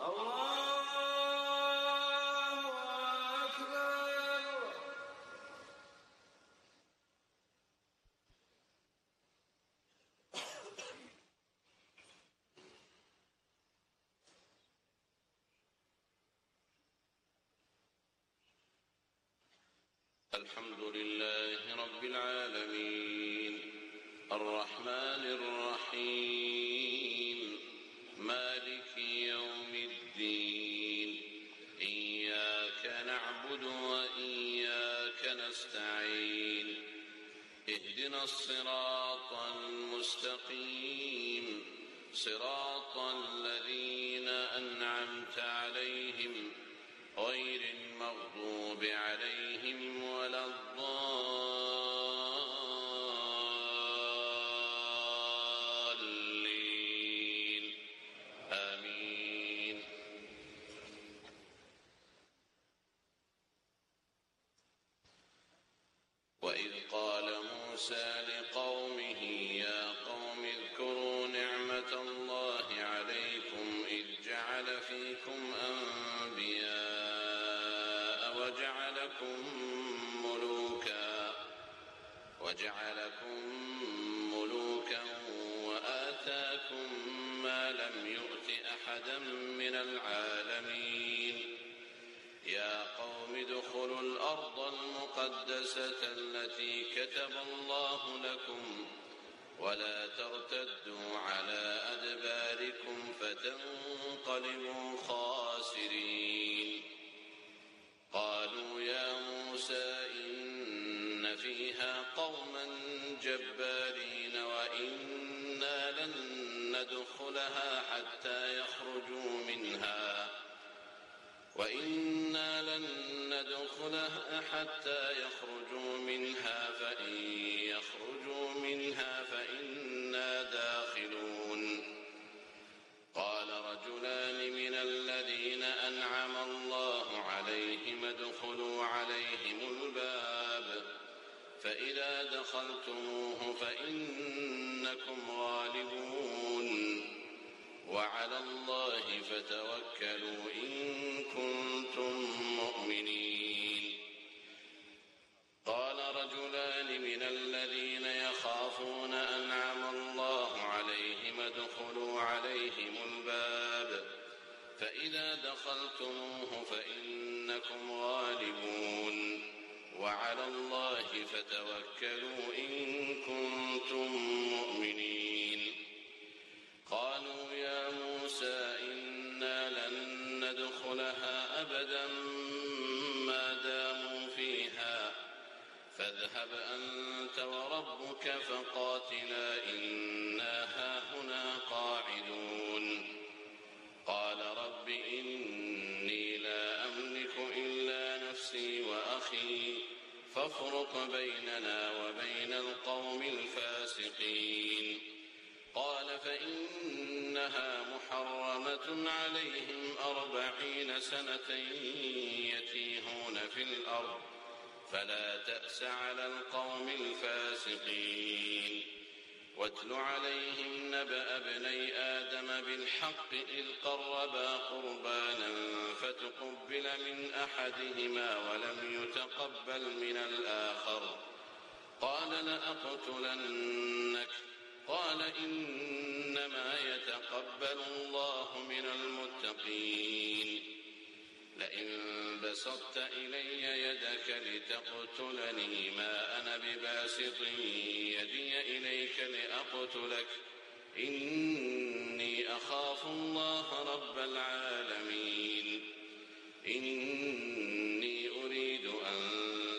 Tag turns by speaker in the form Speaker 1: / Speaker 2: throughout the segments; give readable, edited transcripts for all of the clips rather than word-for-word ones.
Speaker 1: الحمد لله رب العالمين الرحمن الرحيم مالك يوم الدين إياك نعبد وإياك نستعين اهدنا الصراط المستقيم صراط الذين أنعمت عليهم غير المغضوب عليهم ولا الضالين آمين. وإذ قال موسى لقومه يا قوم اذكروا نعمة الله عليكم إذ جعل فيكم أنبياء وجعلكم ملوكا وآتاكم ما لم يؤت أحدا من العالمين. يا قوم ادخلوا الأرض المقدسة التي كتب الله لكم ولا ترتدوا على أدباركم فتنقلبوا خاسرين. قالوا يا موسى إن فيها قوما جبارين وإنا لن ندخلها حتى يخرجوا منها فإن يخرجوا منها فإنا داخلون. قال رجلان من الذين أنعم الله عليهم ادخلوا عليهم الباب فإذا دخلتموه فإنكم غالبون وعلى الله فتوكلوا إن كنتم مؤمنين. قال رجلان من الذين يخافون أنعم الله عليهم ادخلوا عليهم الباب فإذا دخلتموه فإنكم غالبون وعلى الله فتوكلوا إن كنتم مؤمنين. قالوا يا موسى إنا لن ندخلها أبدا ما داموا فيها فاذهب أنت وربك فقاتلا إنا هاهنا قاعدون. قال رب إني لا أملك إلا نفسي وأخي فافرق بيننا وبين القوم الفاسقين. قال فإنها محرمة عليهم 40 سنة يتيهون في الأرض فلا تأس على القوم الفاسقين. واتل عليهم نبأ ابني آدم بالحق إذ قربا قربانا فتقبل من أحدهما ولم يتقبل من الآخر قال لأقتلنك قال إنما يتقبل الله من المتقين. لئن بسطت إلي يدك لتقتلني ما أنا بباسط يدي إليك لأقتلك إني أخاف الله رب العالمين. إني أريد أن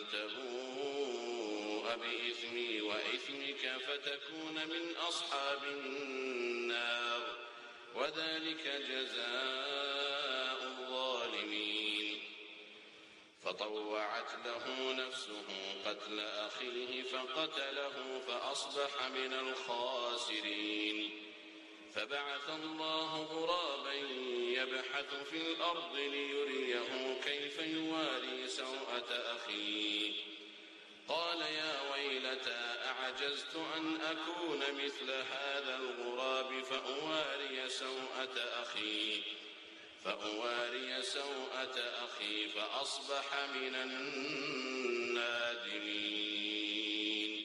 Speaker 1: تبوء بإثمي وإثمك فتكون من أصحاب النار وذلك جزاء الظالمين. فطوعت له نفسه قتل أخيه فقتله فأصبح من الخاسرين. فبعث الله غرابا يبحث في الأرض ليريه كيف يواري سوءة أخيه قال يا ويلتى أعجزت أن أكون مثل هذا الغراب فأواري سوءة أخي فأواري سوءة أخي فأصبح من النادمين.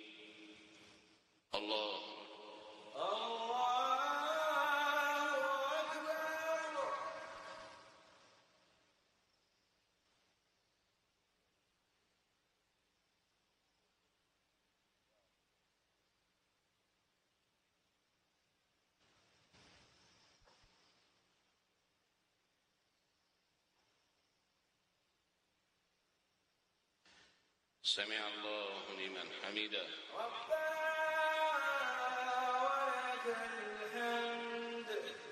Speaker 1: الله أكبر. سمع الله لمن حمده. ربنا ولك الحمد.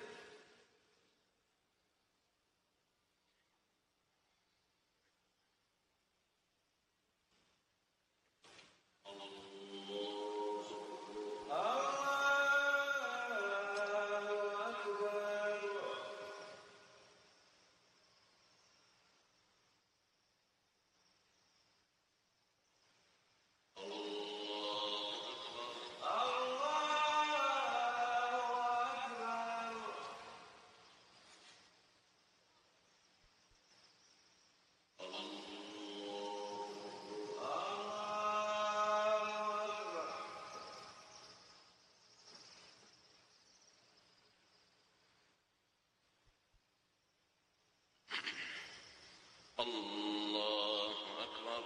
Speaker 1: الله أكبر.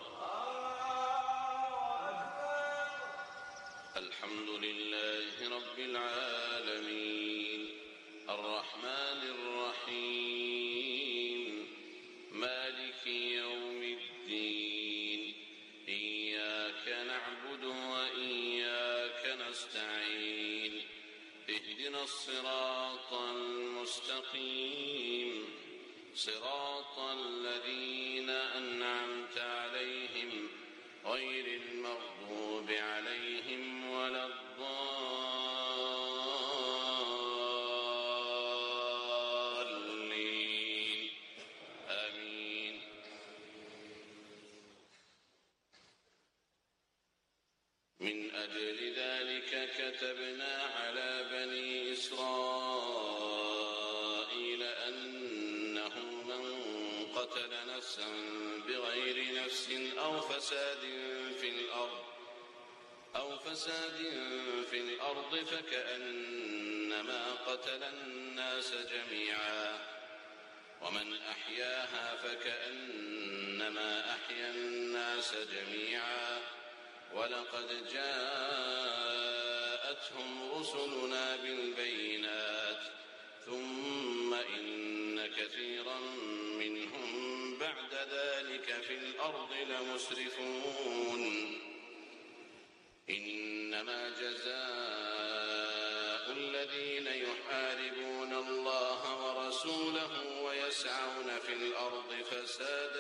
Speaker 1: الحمد لله رب العالمين الرحمن الرحيم مالك يوم الدين إياك نعبد وإياك نستعين اهدنا الصراط المستقيم صراط الذين أنعمت عليهم غير المغضوب عليهم ولا الضالين آمين. من أجل ذلك كتبنا على بني إسرائيل أنه من قتل نفسا بغير نفس أو فساد في الأرض فكأنما قتل الناس جميعا ومن أحياها فكأنما أحيا الناس جميعا ولقد جاءتهم رسلنا بالبينات ثم إن كثيرا منهم بعد ذلك في الأرض لمسرفون. إنما جزاء الذين يحاربون الله ورسوله ويسعون في الأرض فسادا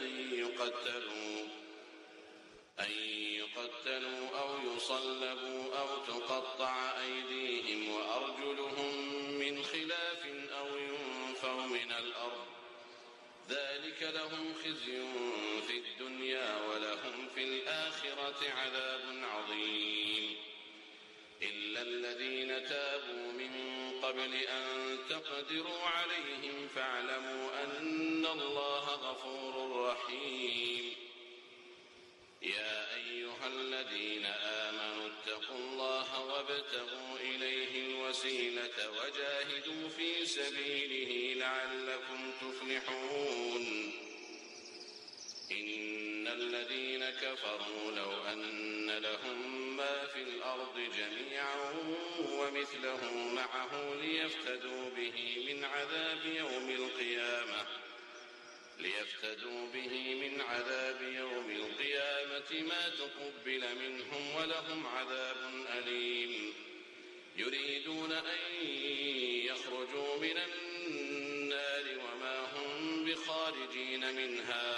Speaker 1: أن يقتلوا أو يصلبوا أو تقطع أيديهم وأرجلهم من خلاف أو ينفوا من الأرض ذلك لهم خزي في الدنيا ولهم في الآخرة عذاب عظيم. إلا الذين تابوا من قبل أن تقدروا عليهم فاعلموا أن الله غفور رحيم. يا أيها الذين آمنوا اتقوا الله وابتغوا إليه الوسيلة وجاهدوا في سبيله لعلكم تفلحون. إن الذين كفروا لو أن لهم ما في الأرض جميعا ومثله معه ليفتدوا به من عذاب يوم القيامة ما تقبل منهم ولهم عذاب أليم. يريدون أن يخرجوا من النار وما هم بخارجين منها